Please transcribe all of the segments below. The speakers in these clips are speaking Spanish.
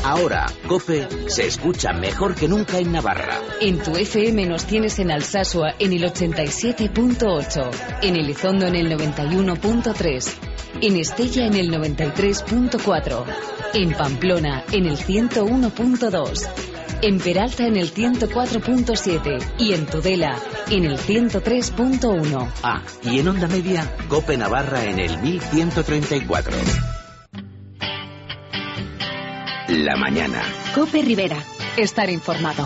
Ahora, COPE se escucha mejor que nunca en Navarra. En tu FM nos tienes en Alsasua en el 87.8, en Elizondo en el 91.3, en Estella en el 93.4, en Pamplona en el 101.2, en Peralta en el 104.7 y en Tudela en el 103.1. Ah, y en Onda Media, COPE Navarra en el 1134. La mañana. COPE Rivera. Estar informado.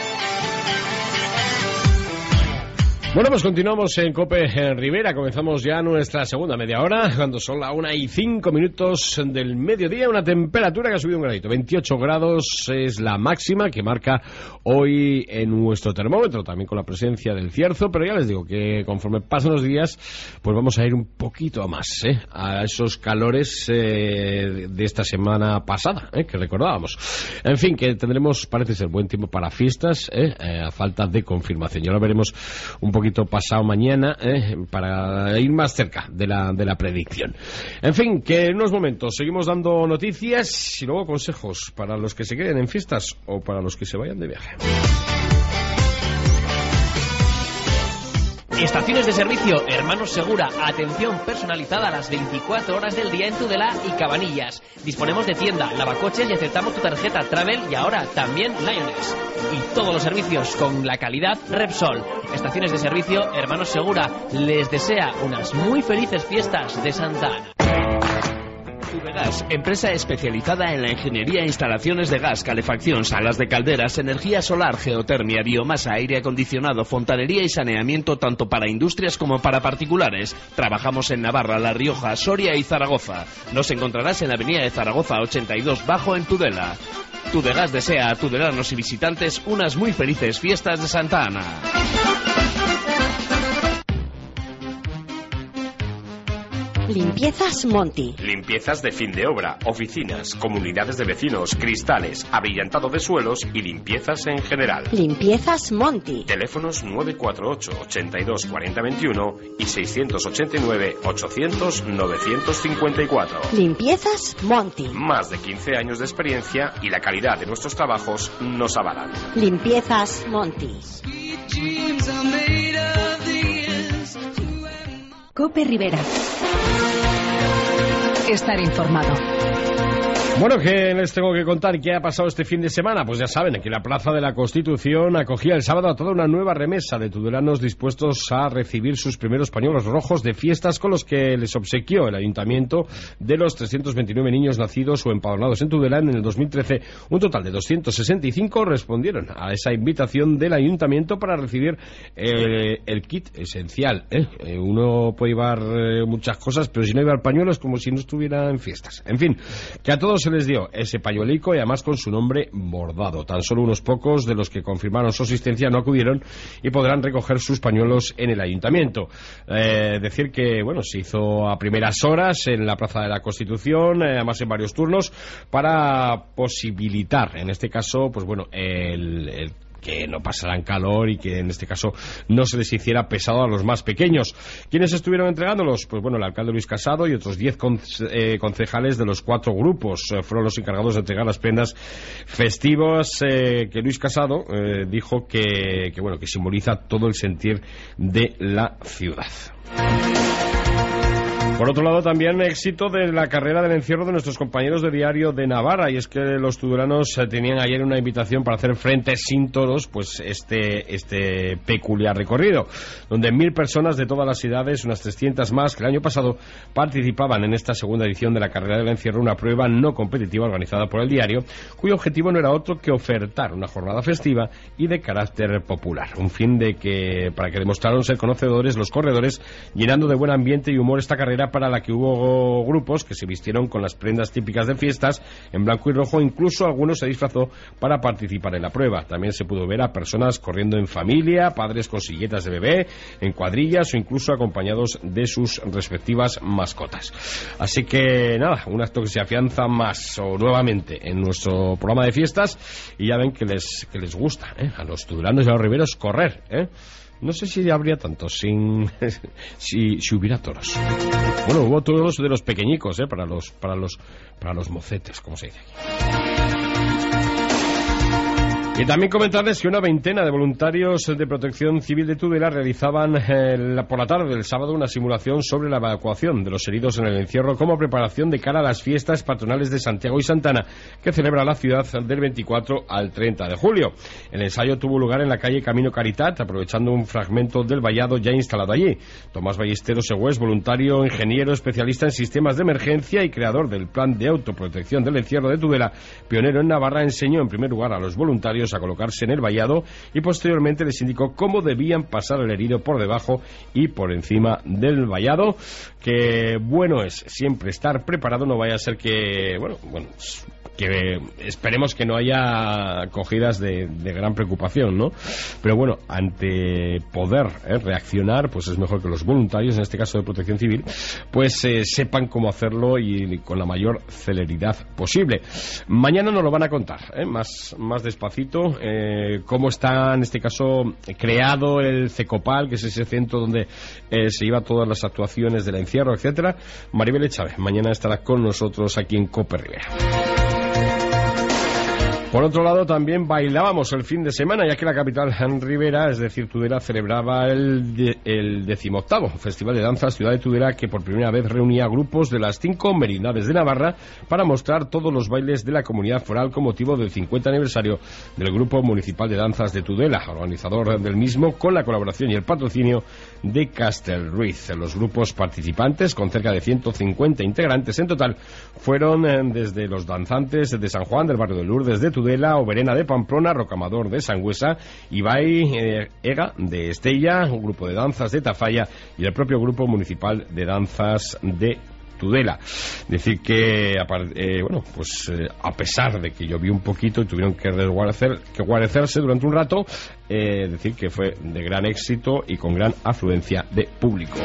Bueno, pues continuamos en COPE en Rivera. Comenzamos ya nuestra segunda media hora, cuando son las 1:05 del mediodía. Una temperatura que ha subido un gradito. 28 grados es la máxima que marca hoy en nuestro termómetro, también con la presencia del cierzo. Pero ya les digo que conforme pasan los días, pues vamos a ir un poquito más a esos calores de esta semana pasada, que recordábamos. En fin, que tendremos, parece ser, buen tiempo para fiestas, a falta de confirmación. Ya lo veremos un poquito pasado mañana, para ir más cerca de la predicción. En fin, que en unos momentos seguimos dando noticias y luego consejos para los que se queden en fiestas o para los que se vayan de viaje. Estaciones de servicio Hermanos Segura, atención personalizada a las 24 horas del día en Tudela y Cabanillas. Disponemos de tienda, lavacoches y aceptamos tu tarjeta Travel y ahora también Lioness. Y todos los servicios con la calidad Repsol. Estaciones de servicio Hermanos Segura les desea unas muy felices fiestas de Santa Ana. Tubegas, empresa especializada en la ingeniería e instalaciones de gas, calefacción, salas de calderas, energía solar, geotermia, biomasa, aire acondicionado, fontanería y saneamiento tanto para industrias como para particulares. Trabajamos en Navarra, La Rioja, Soria y Zaragoza. Nos encontrarás en la avenida de Zaragoza 82 Bajo en Tudela. Tubegas desea a tudelanos y visitantes unas muy felices fiestas de Santa Ana. Limpiezas Monti. Limpiezas de fin de obra, oficinas, comunidades de vecinos, cristales, abrillantado de suelos y limpiezas en general. Limpiezas Monti. Teléfonos 948 82 40 21 y 689 800 954. Limpiezas Monti. Más de 15 años de experiencia y la calidad de nuestros trabajos nos avalan. Limpiezas Monti. COPE Rivera. Estar informado. Bueno, ¿qué les tengo que contar? ¿Qué ha pasado este fin de semana? Pues ya saben, aquí la Plaza de la Constitución acogía el sábado a toda una nueva remesa de tudelanos dispuestos a recibir sus primeros pañuelos rojos de fiestas con los que les obsequió el Ayuntamiento de los 329 niños nacidos o empadronados en Tudela en el 2013. Un total de 265 respondieron a esa invitación del Ayuntamiento para recibir el kit esencial. Uno puede llevar muchas cosas, pero si no lleva el pañuelo es como si no estuviera en fiestas. En fin, que a todos se les dio ese pañuelico y además con su nombre bordado. Tan solo unos pocos de los que confirmaron su asistencia no acudieron y podrán recoger sus pañuelos en el Ayuntamiento. Decir que, bueno, se hizo a primeras horas en la Plaza de la Constitución, además en varios turnos, para posibilitar, en este caso, pues bueno, el que no pasaran calor y que en este caso no se les hiciera pesado a los más pequeños. ¿Quiénes estuvieron entregándolos? Pues bueno, el alcalde Luis Casado y otros 10 concejales de los 4 grupos fueron los encargados de entregar las prendas festivas que Luis Casado dijo que bueno, que simboliza todo el sentir de la ciudad. Por otro lado, también éxito de la carrera del encierro de nuestros compañeros de Diario de Navarra, y es que los tudelanos tenían ayer una invitación para hacer frente sin toros, pues este peculiar recorrido, donde 1.000 personas de todas las edades, unas 300 más que el año pasado, participaban en esta segunda edición de la carrera del encierro, una prueba no competitiva organizada por el diario, cuyo objetivo no era otro que ofertar una jornada festiva y de carácter popular, un fin para que demostraron ser conocedores los corredores, llenando de buen ambiente y humor esta carrera, para la que hubo grupos que se vistieron con las prendas típicas de fiestas en blanco y rojo, incluso algunos se disfrazó para participar en la prueba. También se pudo ver a personas corriendo en familia, padres con silletas de bebé, en cuadrillas o incluso acompañados de sus respectivas mascotas. Así que nada, un acto que se afianza más o nuevamente en nuestro programa de fiestas, y ya ven que les gusta a los tudelanos y a los riberos correr. No sé si habría tanto si hubiera toros. Bueno, hubo toros de los pequeñicos, para los mocetes, como se dice aquí. Y también comentarles que una veintena de voluntarios de Protección Civil de Tudela realizaban por la tarde del sábado una simulación sobre la evacuación de los heridos en el encierro como preparación de cara a las fiestas patronales de Santiago y Santana que celebra la ciudad del 24 al 30 de julio. El ensayo tuvo lugar en la calle Camino Caritat, aprovechando un fragmento del vallado ya instalado allí. Tomás Ballesteros Següés, voluntario, ingeniero, especialista en sistemas de emergencia y creador del plan de autoprotección del encierro de Tudela, pionero en Navarra, enseñó en primer lugar a los voluntarios a colocarse en el vallado y posteriormente les indicó cómo debían pasar el herido por debajo y por encima del vallado, que bueno es siempre estar preparado, no vaya a ser que que esperemos que no haya cogidas de gran preocupación, ¿no? Pero bueno, ante poder reaccionar, pues es mejor que los voluntarios, en este caso de Protección Civil, pues sepan cómo hacerlo y con la mayor celeridad posible. Mañana nos lo van a contar, más despacito, cómo está en este caso creado el CECOPAL, que es ese centro donde se lleva todas las actuaciones del encierro, etcétera. Maribel Echave mañana estará con nosotros aquí en COPE Rivera. Por otro lado, también bailábamos el fin de semana, ya que la capital Rivera, es decir, Tudela, celebraba el 18º Festival de Danzas Ciudad de Tudela, que por primera vez reunía grupos de las 5 merindades de Navarra para mostrar todos los bailes de la comunidad foral con motivo del 50 aniversario del Grupo Municipal de Danzas de Tudela, organizador del mismo, con la colaboración y el patrocinio de Castelruiz. Los grupos participantes, con cerca de 150 integrantes en total, fueron desde los danzantes de San Juan, del barrio de Lourdes de Tudela, Oberena de Pamplona, Rocamadour de Sangüesa, Ibai Ega de Estella, un grupo de danzas de Tafalla y el propio Grupo Municipal de Danzas de Tudela. Decir que a pesar de que llovió un poquito y tuvieron que guarecerse durante un rato, decir que fue de gran éxito y con gran afluencia de público.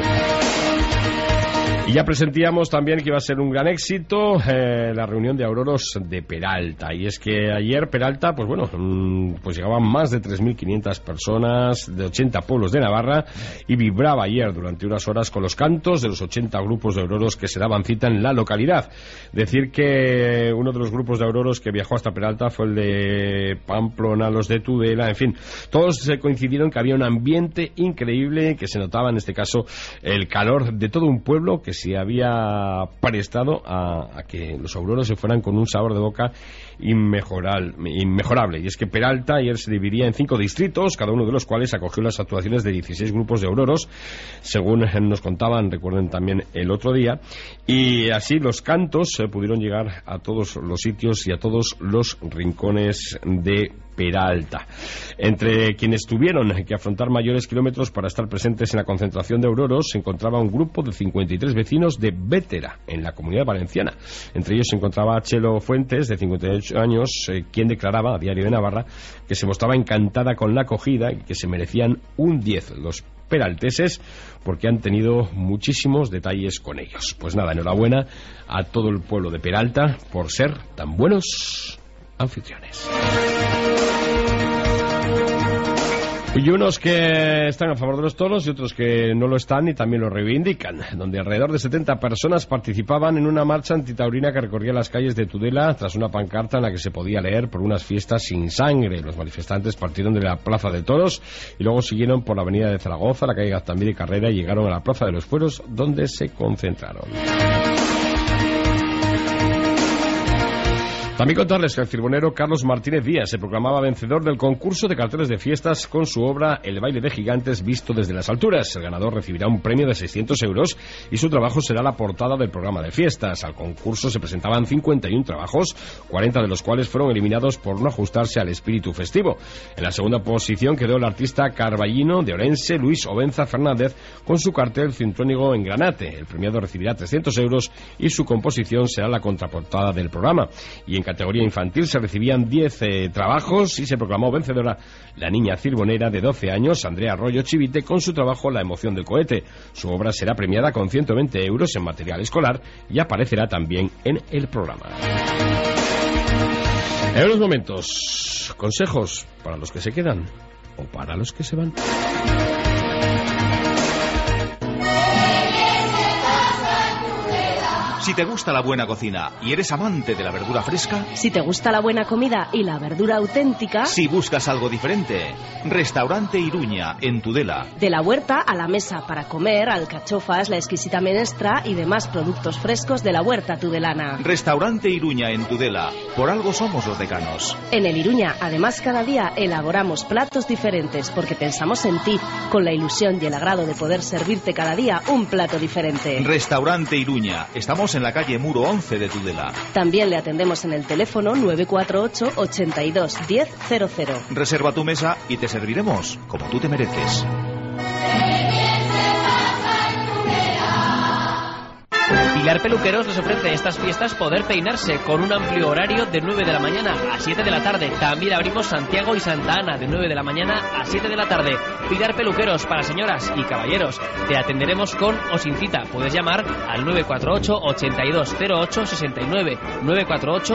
Y ya presentíamos también que iba a ser un gran éxito la reunión de auroros de Peralta. Y es que ayer Peralta, pues llegaban más de 3.500 personas de 80 pueblos de Navarra y vibraba ayer durante unas horas con los cantos de los 80 grupos de auroros que se daban cita en la localidad. Decir que uno de los grupos de auroros que viajó hasta Peralta fue el de Pamplona, los de Tudela, en fin, todos se coincidieron que había un ambiente increíble, que se notaba en este caso el calor de todo un pueblo que se había prestado a que los auroros se fueran con un sabor de boca inmejorable. Y es que Peralta ayer se dividía en 5 distritos, cada uno de los cuales acogió las actuaciones de 16 grupos de auroros, según nos contaban, recuerden también el otro día, y así los cantos pudieron llegar a todos los sitios y a todos los rincones de Peralta. Entre quienes tuvieron que afrontar mayores kilómetros para estar presentes en la concentración de auroros se encontraba un grupo de 53 vecinos de Bétera, en la Comunidad Valenciana. Entre ellos se encontraba Chelo Fuentes, de 58 años, quien declaraba a Diario de Navarra que se mostraba encantada con la acogida y que se merecían un 10 los peralteses porque han tenido muchísimos detalles con ellos. Pues nada, enhorabuena a todo el pueblo de Peralta por ser tan buenos anfitriones. Y unos que están a favor de los toros y otros que no lo están y también lo reivindican, donde alrededor de 70 personas participaban en una marcha antitaurina que recorría las calles de Tudela tras una pancarta en la que se podía leer por unas fiestas sin sangre. Los manifestantes partieron de la Plaza de Toros y luego siguieron por la avenida de Zaragoza, la calle Gaztambide y Carrera y llegaron a la Plaza de los Fueros, donde se concentraron. También contarles que el cirbonero Carlos Martínez Díaz se proclamaba vencedor del concurso de carteles de fiestas con su obra El baile de gigantes visto desde las alturas. El ganador recibirá un premio de 600 euros y su trabajo será la portada del programa de fiestas. Al concurso se presentaban 51 trabajos, 40 de los cuales fueron eliminados por no ajustarse al espíritu festivo. En la segunda posición quedó el artista carballino de Orense, Luis Obenza Fernández, con su cartel Cintrónigo en granate. El premiado recibirá 300 euros y su composición será la contraportada del programa. Y en categoría infantil se recibían 10 trabajos y se proclamó vencedora la niña cirbonera de 12 años, Andrea Arroyo Chivite, con su trabajo La emoción del cohete. Su obra será premiada con 120 euros en material escolar y aparecerá también en el programa. En unos momentos, consejos para los que se quedan o para los que se van. Si te gusta la buena cocina y eres amante de la verdura fresca, si te gusta la buena comida y la verdura auténtica, si buscas algo diferente, Restaurante Iruña, en Tudela. De la huerta a la mesa para comer, alcachofas, la exquisita menestra y demás productos frescos de la huerta tudelana. Restaurante Iruña, en Tudela. Por algo somos los decanos. En el Iruña, además, cada día elaboramos platos diferentes porque pensamos en ti, con la ilusión y el agrado de poder servirte cada día un plato diferente. Restaurante Iruña. Estamos en la calle Muro 11 de Tudela. También le atendemos en el teléfono 948 82 1000. Reserva tu mesa y te serviremos como tú te mereces. Pilar Peluqueros les ofrece estas fiestas poder peinarse con un amplio horario de 9 de la mañana a 7 de la tarde. También abrimos Santiago y Santa Ana de 9 de la mañana a 7 de la tarde. Pilar Peluqueros para señoras y caballeros. Te atenderemos con o sin cita. Puedes llamar al 948 8208 69. 948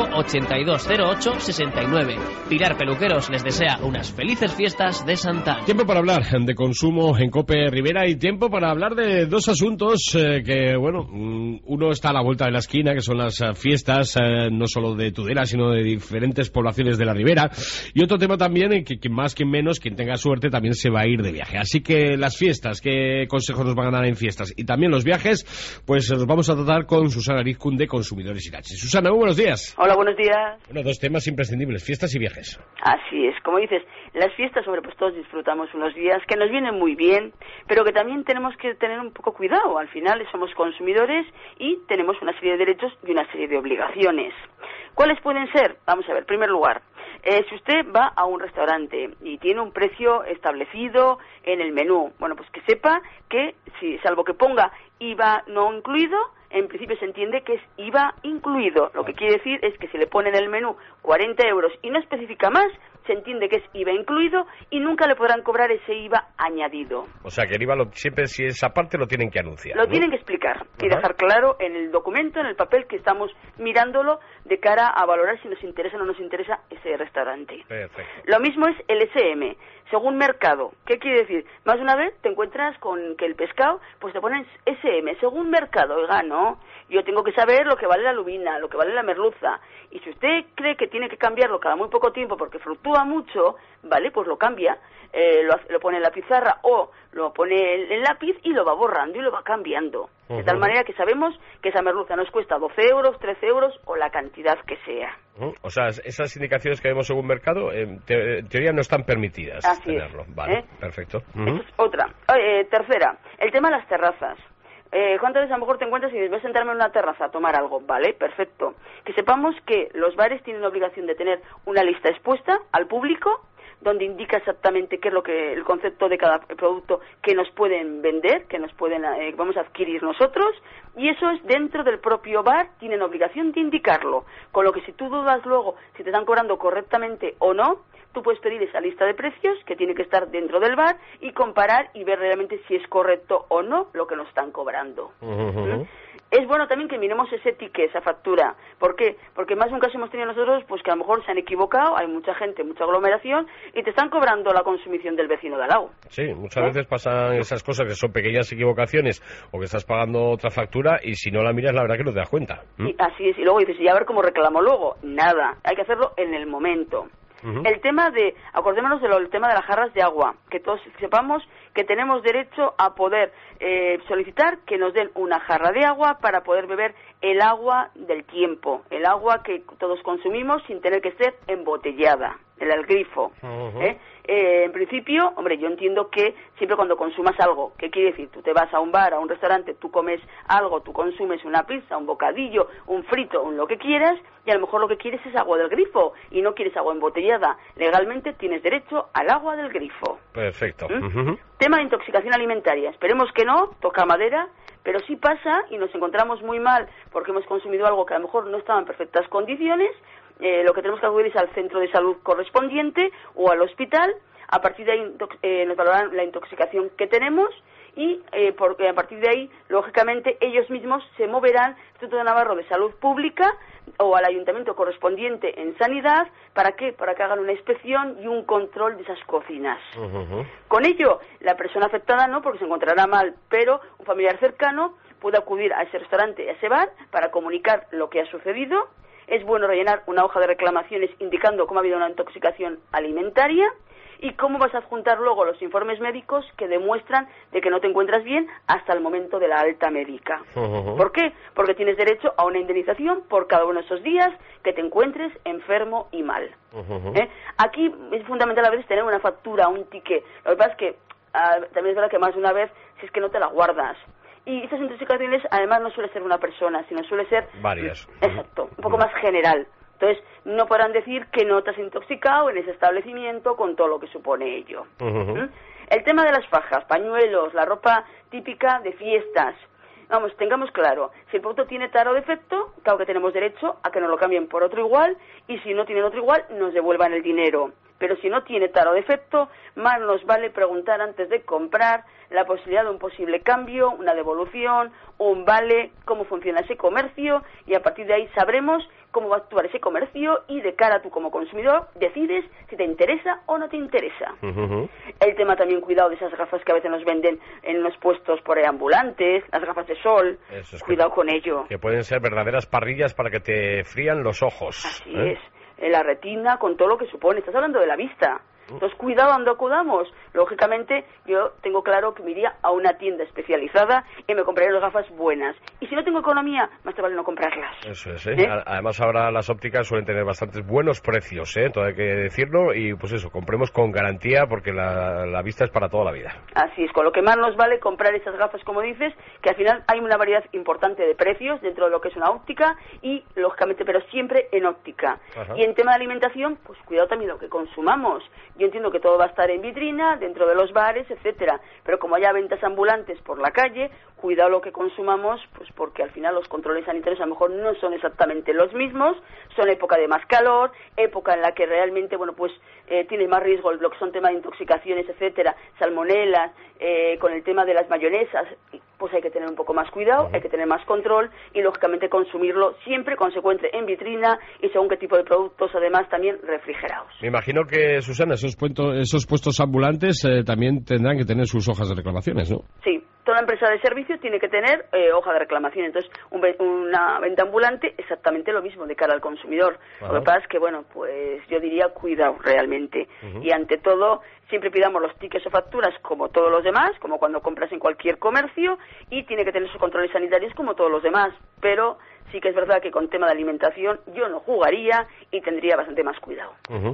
8208 69. Pilar Peluqueros les desea unas felices fiestas de Santa Ana. Tiempo para hablar de consumo en COPE Rivera y tiempo para hablar de dos asuntos que, bueno, uno está a la vuelta de la esquina, que son las fiestas, no solo de Tudela, sino de diferentes poblaciones de la Ribera. Y otro tema también, que más que menos, quien tenga suerte también se va a ir de viaje. Así que las fiestas, ¿qué consejos nos van a dar en fiestas? Y también los viajes, pues los vamos a tratar con Susana Rizkun de Consumidores Irache. Susana, muy buenos días. Hola, buenos días. Bueno, dos temas imprescindibles, fiestas y viajes. Así es, como dices, las fiestas, hombre, pues todos disfrutamos unos días que nos vienen muy bien, pero que también tenemos que tener un poco cuidado. Al final somos consumidores y tenemos una serie de derechos y una serie de obligaciones. ¿Cuáles pueden ser? Vamos a ver, en primer lugar, si usted va a un restaurante y tiene un precio establecido en el menú, bueno, pues que sepa que, si salvo que ponga IVA no incluido, en principio se entiende que es IVA incluido. Lo que quiere decir es que si le pone en el menú 40 euros y no especifica más, se entiende que es IVA incluido y nunca le podrán cobrar ese IVA añadido. O sea, que el IVA siempre, si es aparte, lo tienen que anunciar. Lo tienen que explicar y dejar claro en el documento, en el papel que estamos mirándolo, de cara a valorar si nos interesa o no nos interesa ese restaurante. Perfecto. Lo mismo es el SM, según mercado. ¿Qué quiere decir? Más de una vez te encuentras con que el pescado, pues te ponen SM, según mercado. Oiga, no, yo tengo que saber lo que vale la lubina, lo que vale la merluza. Y si usted cree que tiene que cambiarlo cada muy poco tiempo porque fluctúa mucho, vale, pues lo cambia, lo pone en la pizarra o lo pone en lápiz y lo va borrando y lo va cambiando. De tal manera que sabemos que esa merluza nos cuesta 12 euros, 13 euros o la cantidad que sea. O sea, esas indicaciones que vemos según mercado, en teoría no están permitidas. Así tenerlo. Es. Vale, perfecto. Esa es otra. Tercera, el tema de las terrazas. ¿Cuántas veces a lo mejor te encuentras y dices, voy a sentarme en una terraza a tomar algo? Vale, perfecto. Que sepamos que los bares tienen la obligación de tener una lista expuesta al público donde indica exactamente qué es lo que el concepto de cada producto que nos pueden vender, que nos pueden vamos a adquirir nosotros, y eso es dentro del propio bar, tienen obligación de indicarlo, con lo que si tú dudas luego si te están cobrando correctamente o no, tú puedes pedir esa lista de precios que tiene que estar dentro del bar y comparar y ver realmente si es correcto o no lo que nos están cobrando. Es bueno también que miremos ese ticket, esa factura. ¿Por qué? Porque más de un caso hemos tenido nosotros pues que a lo mejor se han equivocado, hay mucha gente, mucha aglomeración y te están cobrando la consumición del vecino de al lado. Sí, muchas veces pasan esas cosas que son pequeñas equivocaciones o que estás pagando otra factura y si no la miras la verdad que no te das cuenta. Y así es, y luego dices, y a ver cómo reclamo luego. Nada, hay que hacerlo en el momento. El tema acordémonos del tema de las jarras de agua, que todos sepamos que tenemos derecho a poder solicitar que nos den una jarra de agua para poder beber el agua del tiempo, el agua que todos consumimos sin tener que ser embotellada, el grifo. En principio, hombre, yo entiendo que siempre cuando consumas algo, ¿qué quiere decir? Tú te vas a un bar, a un restaurante, tú comes algo, tú consumes una pizza, un bocadillo, un frito, un lo que quieras, y a lo mejor lo que quieres es agua del grifo y no quieres agua embotellada. Legalmente tienes derecho al agua del grifo. Perfecto. Tema de intoxicación alimentaria. Esperemos que no, toca madera, pero sí pasa y nos encontramos muy mal porque hemos consumido algo que a lo mejor no estaba en perfectas condiciones. Lo que tenemos que acudir es al centro de salud correspondiente o al hospital. A partir de ahí nos valorarán la intoxicación que tenemos y porque a partir de ahí, lógicamente, ellos mismos se moverán al Instituto de Navarro de Salud Pública o al ayuntamiento correspondiente en sanidad. ¿Para qué? Para que hagan una inspección y un control de esas cocinas. Con ello, la persona afectada no, porque se encontrará mal, pero un familiar cercano puede acudir a ese restaurante y a ese bar para comunicar lo que ha sucedido. Es bueno rellenar una hoja de reclamaciones indicando cómo ha habido una intoxicación alimentaria y cómo vas a adjuntar luego los informes médicos que demuestran de que no te encuentras bien hasta el momento de la alta médica. ¿Por qué? Porque tienes derecho a una indemnización por cada uno de esos días que te encuentres enfermo y mal. Aquí es fundamental a veces tener una factura, un ticket. Lo que pasa es que también es verdad que más de una vez, si es que no te la guardas. Y estas intoxicaciones además no suele ser una persona, sino suele ser... varias. Exacto, un poco más general. Entonces, no podrán decir que no te has intoxicado en ese establecimiento con todo lo que supone ello. El tema de las fajas, pañuelos, la ropa típica de fiestas. Vamos, tengamos claro, si el producto tiene tara o defecto, claro que tenemos derecho a que nos lo cambien por otro igual, y si no tienen otro igual, nos devuelvan el dinero. Pero si no tiene tara o defecto, más nos vale preguntar antes de comprar la posibilidad de un posible cambio, una devolución, un vale, cómo funciona ese comercio, y a partir de ahí sabremos cómo va a actuar ese comercio y de cara a tú como consumidor decides si te interesa o no te interesa. El tema también, cuidado de esas gafas que a veces nos venden en los puestos por ahí ambulantes, las gafas de sol, cuidado con ello. Que pueden ser verdaderas parrillas para que te frían los ojos. Así es, la retina con todo lo que supone, estás hablando de la vista. Entonces, cuidado cuando acudamos. Lógicamente, yo tengo claro que me iría a una tienda especializada y me compraría las gafas buenas. Y si no tengo economía, más te vale no comprarlas. Eso es, Además, ahora las ópticas suelen tener bastantes buenos precios, todo hay que decirlo. Y pues eso, compremos con garantía porque la vista es para toda la vida. Así es, con lo que más nos vale comprar esas gafas, como dices, que al final hay una variedad importante de precios dentro de lo que es una óptica y, lógicamente, pero siempre en óptica. Y en tema de alimentación, pues cuidado también lo que consumamos. Yo entiendo que todo va a estar en vitrina, dentro de los bares, etcétera, pero como haya ventas ambulantes por la calle, cuidado lo que consumamos, pues porque al final los controles sanitarios a lo mejor no son exactamente los mismos, son época de más calor, época en la que realmente, bueno, pues tiene más riesgo lo que son temas de intoxicaciones, etcétera, salmonelas, con el tema de las mayonesas, pues hay que tener un poco más cuidado, hay que tener más control y lógicamente consumirlo siempre consecuente en vitrina y según qué tipo de productos, además también refrigerados. Me imagino que, Susana, esos puestos ambulantes también tendrán que tener sus hojas de reclamaciones, ¿no? Sí, toda empresa de servicio tiene que tener hoja de reclamación. Entonces, una venta ambulante, exactamente lo mismo de cara al consumidor. Lo que pasa es que, bueno, pues yo diría cuidado realmente. Y ante todo, siempre pidamos los tickets o facturas como todos los demás, como cuando compras en cualquier comercio, y tiene que tener sus controles sanitarios como todos los demás. Pero sí que es verdad que con tema de alimentación yo no jugaría y tendría bastante más cuidado.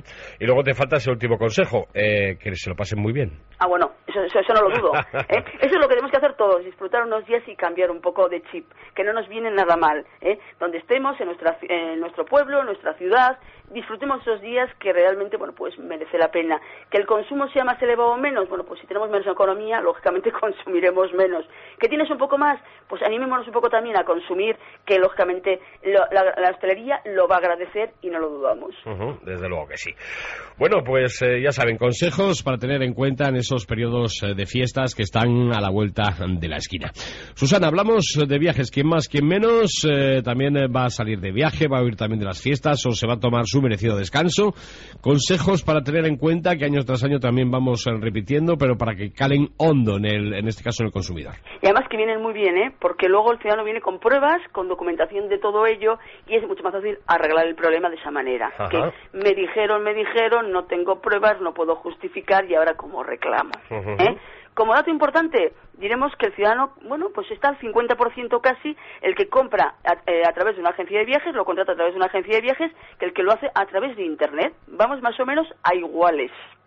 Y luego te falta ese último consejo, que se lo pasen muy bien. Ah, bueno, eso no lo dudo. Eso es lo que tenemos que hacer todos, disfrutar unos días y cambiar un poco de chip, que no nos viene nada mal. Donde estemos, en nuestro pueblo, en nuestra ciudad, disfrutemos esos días que realmente, bueno, pues merece la pena. Que el consumo sea más elevado o menos, bueno, pues si tenemos menos economía, lógicamente consumiremos menos. ¿Que tienes un poco más? Pues animémonos un poco también a consumir, que lógicamente la hostelería lo va a agradecer y no lo dudamos. Desde luego que sí. Bueno, pues ya saben, consejos para tener en cuenta en esos periodos de fiestas que están a la vuelta de la esquina. Susana, hablamos de viajes, quién más, quién menos, también va a salir de viaje, va a huir también de las fiestas o se va a tomar su merecido descanso. Consejos para tener en cuenta que año tras año también vamos repitiendo, pero para que calen hondo en este caso en el consumidor. Y además que vienen muy bien, porque luego el ciudadano viene con pruebas, con documentación de todo ello y es mucho más fácil arreglar el problema de esa manera. Que me dijeron, no tengo pruebas, no puedo justificar y ahora ¿cómo reclamo? Como dato importante, diremos que el ciudadano, bueno, pues está al 50% casi el que compra a través de una agencia de viajes, lo contrata a través de una agencia de viajes, que el que lo hace a través de Internet. Vamos más o menos a iguales.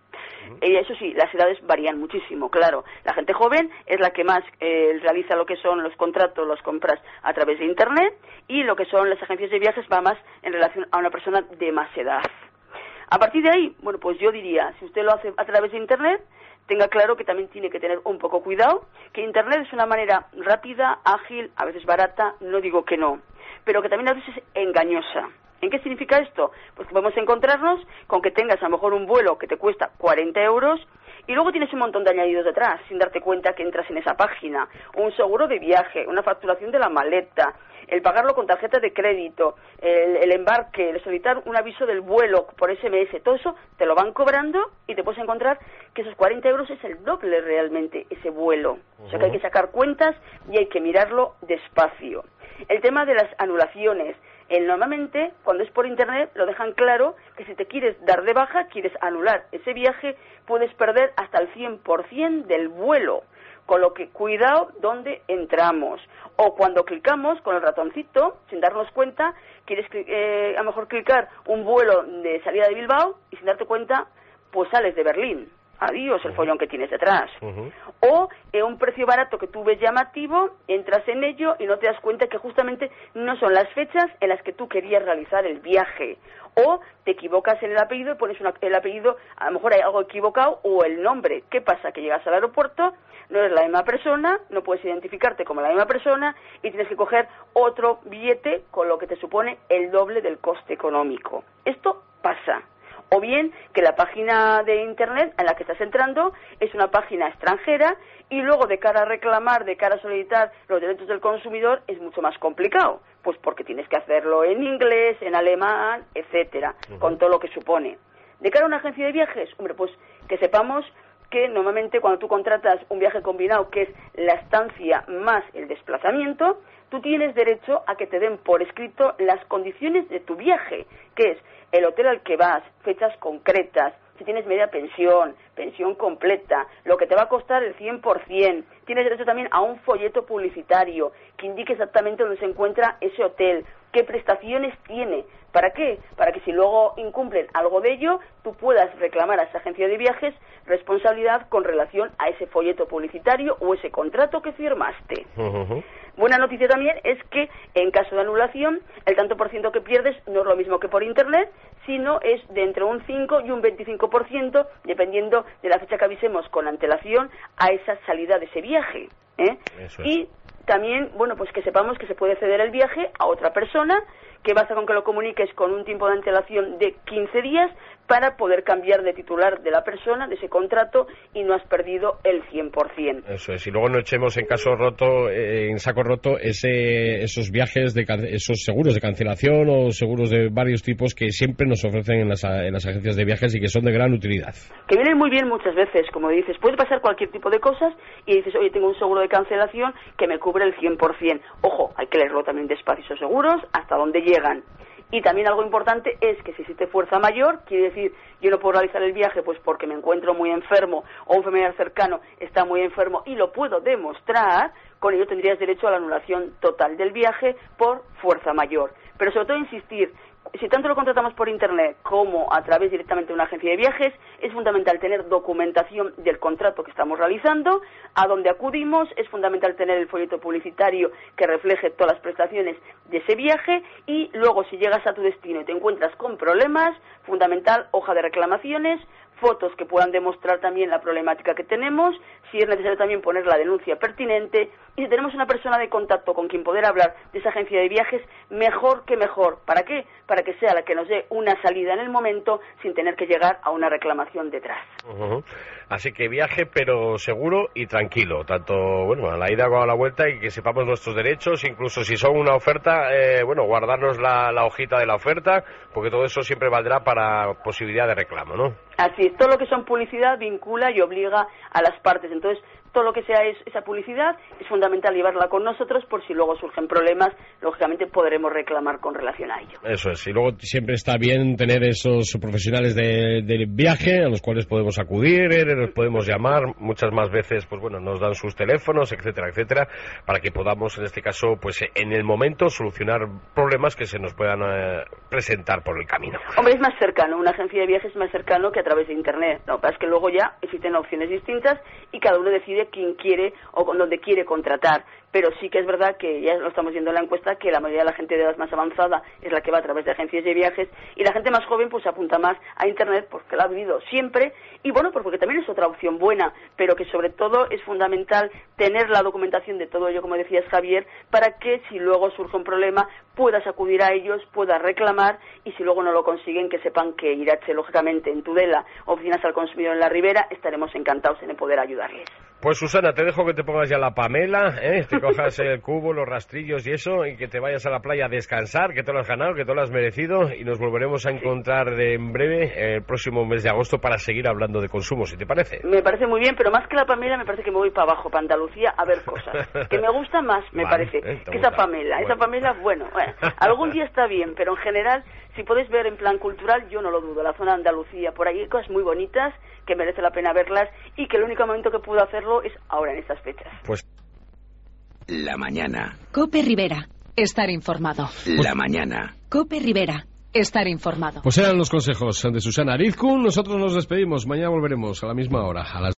Eso sí, las edades varían muchísimo, claro. La gente joven es la que más realiza lo que son los contratos, las compras a través de Internet, y lo que son las agencias de viajes va más en relación a una persona de más edad. A partir de ahí, bueno, pues yo diría, si usted lo hace a través de Internet, tenga claro que también tiene que tener un poco cuidado, que Internet es una manera rápida, ágil, a veces barata, no digo que no, pero que también a veces es engañosa. ¿En qué significa esto? Pues que podemos encontrarnos con que tengas a lo mejor un vuelo que te cuesta 40 euros Y luego tienes un montón de añadidos detrás, sin darte cuenta que entras en esa página. Un seguro de viaje, una facturación de la maleta, el pagarlo con tarjeta de crédito, el embarque, el solicitar un aviso del vuelo por SMS, todo eso te lo van cobrando y te puedes encontrar que esos 40 euros es el doble realmente, ese vuelo. O sea que hay que sacar cuentas y hay que mirarlo despacio. El tema de las anulaciones. Normalmente, cuando es por internet, lo dejan claro que si te quieres dar de baja, quieres anular ese viaje, puedes perder hasta el 100% del vuelo. Con lo que cuidado dónde entramos. O cuando clicamos con el ratoncito, sin darnos cuenta, quieres a lo mejor clicar un vuelo de salida de Bilbao y sin darte cuenta, pues sales de Berlín. Adiós el follón que tienes detrás. O un precio barato que tú ves llamativo, entras en ello y no te das cuenta que justamente no son las fechas en las que tú querías realizar el viaje. O te equivocas en el apellido y pones el apellido, a lo mejor hay algo equivocado, o el nombre. ¿Qué pasa? Que llegas al aeropuerto, no eres la misma persona, no puedes identificarte como la misma persona y tienes que coger otro billete con lo que te supone el doble del coste económico. Esto pasa. O bien que la página de internet en la que estás entrando es una página extranjera y luego de cara a reclamar, de cara a solicitar los derechos del consumidor es mucho más complicado, pues porque tienes que hacerlo en inglés, en alemán, etcétera, con todo lo que supone. De cara a una agencia de viajes, hombre, pues que sepamos que normalmente cuando tú contratas un viaje combinado, que es la estancia más el desplazamiento, tú tienes derecho a que te den por escrito las condiciones de tu viaje, que es el hotel al que vas, fechas concretas, si tienes media pensión, pensión completa, lo que te va a costar el 100%. Tienes derecho también a un folleto publicitario que indique exactamente dónde se encuentra ese hotel, qué prestaciones tiene. ¿Para qué? Para que si luego incumplen algo de ello, tú puedas reclamar a esa agencia de viajes responsabilidad con relación a ese folleto publicitario o ese contrato que firmaste. Buena noticia también es que en caso de anulación, el tanto por ciento que pierdes no es lo mismo que por internet, sino es de entre un 5 y un 25%, dependiendo de la fecha que avisemos con antelación a esa salida de ese viaje. Eso es. Y también, bueno, pues que sepamos que se puede ceder el viaje a otra persona, que basta con que lo comuniques con un tiempo de antelación de 15 días para poder cambiar de titular de la persona, de ese contrato, y no has perdido el 100%. Eso es, y luego no echemos en caso roto, en saco roto, esos viajes, esos seguros de cancelación o seguros de varios tipos que siempre nos ofrecen en las agencias de viajes y que son de gran utilidad. Que vienen muy bien muchas veces, como dices, puede pasar cualquier tipo de cosas y dices, oye, tengo un seguro de cancelación que me cubre el 100%. Ojo, hay que leerlo también despacio esos seguros, hasta dónde llegan. Y también algo importante es que si existe fuerza mayor, quiere decir, yo no puedo realizar el viaje pues porque me encuentro muy enfermo o un familiar cercano está muy enfermo y lo puedo demostrar, con ello tendrías derecho a la anulación total del viaje por fuerza mayor. Pero sobre todo insistir, si tanto lo contratamos por internet como a través directamente de una agencia de viajes, es fundamental tener documentación del contrato que estamos realizando, a donde acudimos, es fundamental tener el folleto publicitario que refleje todas las prestaciones de ese viaje y luego si llegas a tu destino y te encuentras con problemas, fundamental hoja de reclamaciones, fotos que puedan demostrar también la problemática que tenemos, si es necesario también poner la denuncia pertinente y si tenemos una persona de contacto con quien poder hablar de esa agencia de viajes, mejor que mejor. ¿Para qué? Para que sea la que nos dé una salida en el momento sin tener que llegar a una reclamación detrás. Así que viaje pero seguro y tranquilo, tanto bueno a la ida como a la vuelta y que sepamos nuestros derechos, incluso si son una oferta, guardarnos la hojita de la oferta, porque todo eso siempre valdrá para posibilidad de reclamo, ¿no? Así es, todo lo que son publicidad vincula y obliga a las partes, entonces todo lo que sea esa publicidad es fundamental llevarla con nosotros por si luego surgen problemas, lógicamente podremos reclamar con relación a ello. Eso es, y luego siempre está bien tener esos profesionales del viaje a los cuales podemos acudir, los podemos llamar, muchas más veces pues bueno nos dan sus teléfonos, etcétera, etcétera, para que podamos en este caso pues en el momento solucionar problemas que se nos puedan presentar por el camino. Hombre, es más cercano, una agencia de viajes es más cercano que a través de internet, lo que pasa es que luego ya existen opciones distintas y cada uno decide quién quiere o con dónde quiere contratar, pero sí que es verdad que ya lo estamos viendo en la encuesta, que la mayoría de la gente de edad más avanzada es la que va a través de agencias de viajes, y la gente más joven pues se apunta más a Internet porque la ha vivido siempre, y bueno, pues porque también es otra opción buena, pero que sobre todo es fundamental tener la documentación de todo ello, como decías, Javier, para que si luego surge un problema puedas acudir a ellos, puedas reclamar, y si luego no lo consiguen, que sepan que Irache, lógicamente, en Tudela, Oficinas al Consumidor en la Ribera, estaremos encantados en poder ayudarles. Pues Susana, te dejo que te pongas ya la Pamela, te cojas el cubo, los rastrillos y eso, y que te vayas a la playa a descansar, que te lo has ganado, que te lo has merecido, y nos volveremos a encontrar en breve, el próximo mes de agosto, para seguir hablando de consumo, si te parece. Me parece muy bien, pero más que la Pamela, me parece que me voy para abajo, para Andalucía, a ver cosas. Que me gusta más, me parece, que esa Pamela. Bueno. Esa Pamela, bueno, algún día está bien, pero en general, si podéis ver en plan cultural, yo no lo dudo, la zona de Andalucía, por ahí hay cosas muy bonitas, que merece la pena verlas, y que el único momento que puedo hacerlo es ahora, en estas fechas. Pues la mañana. COPE Rivera. Estar informado. La mañana. COPE Rivera. Estar informado. Pues eran los consejos de Susana Arizkun. Nosotros nos despedimos. Mañana volveremos a la misma hora, a las